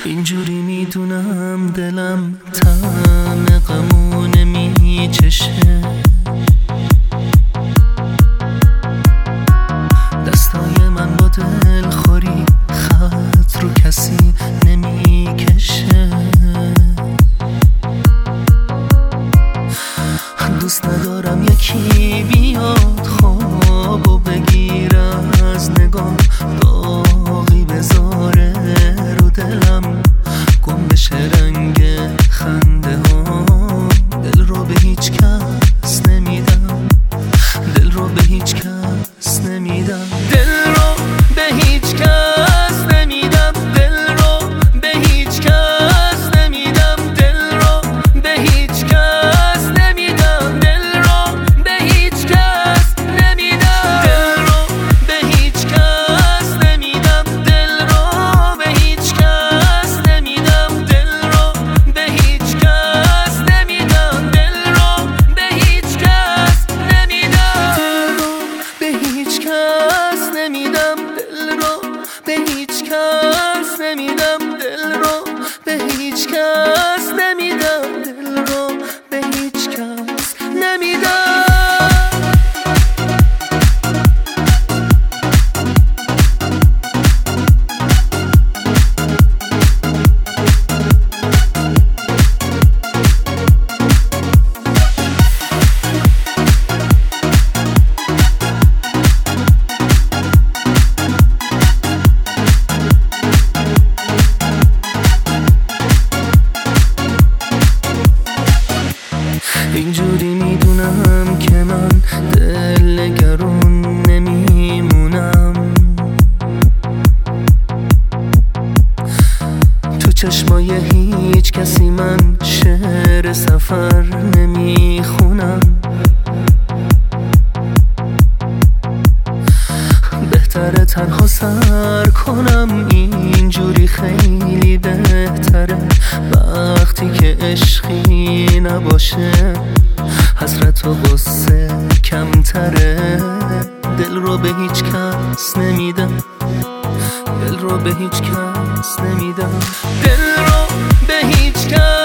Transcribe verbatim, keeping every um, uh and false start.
اینجوری میدونم دلم طعم غمو نمیچشه، دستای من با دلخوری خط رو کسی نمیکشه. دوست ندارم یکی بیاد خوابو بگیر از نگاه، داغی بذاره رو دلم، گم بشه رنگ خنده ها. دل رو به هیچ کس نمیدم، دل رو به هیچ کس نمیدم، دل رو به هیچ کس نمیدم، دل رو به هیچ کس نمیدم، دل رو به هیچ کس نمیدم، دل رو به هیچ کس نمیدم، دل رو به هیچ کس نمیدم، دل رو به هیچ کس نمیدم، دل رو به هیچ کس نمیدم، دل رو به هیچ کس نمیدم، دل رو به هیچ کس نمیدم، دل رو به هیچ کس نمیدم، دل رو به هیچ کس نمیدم، دل رو به هیچ کس نمیدم. اینجوری میدونم که من دلگرون نمیمونم، تو چشمای هیچ کسی من شعر سفر نمیخونم. بهتره تنها سر کنم، اینجوری خیلی بهتره، وقتی که عشقی نباشه حسرت و غصه کمتره. دل رو به هیچ کس نمیدم، دل رو به هیچ کس نمیدم، دل رو به هیچ کس